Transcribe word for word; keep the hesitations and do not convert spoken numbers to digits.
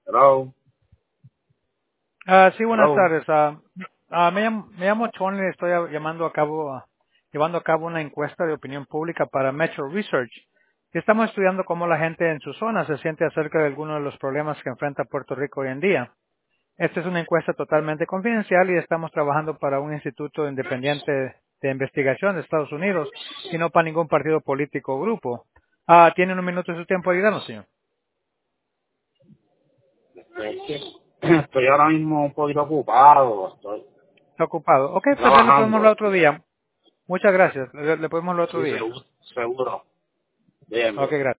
Hello, Ah, sí, buenas hello. tardes. Ah, ah, me, llamo, me llamo Tony y estoy a- llamando a cabo, ah, llevando a cabo una encuesta de opinión pública para Metro Research. Y estamos estudiando cómo la gente en su zona se siente acerca de algunos de los problemas que enfrenta Puerto Rico hoy en día. Esta es una encuesta totalmente confidencial y estamos trabajando para un instituto independiente de investigación de Estados Unidos y no para ningún partido político o grupo. Ah, ¿tiene un minuto de su tiempo para ayudarnos, señor? Es que estoy ahora mismo un poquito ocupado, estoy ¿Está ocupado? Ok, pues le podemos hablar trabajando. otro día. Muchas gracias. Le, le podemos hablar otro Sí, día. seguro. Seguro. Bien, Ok, bien. gracias.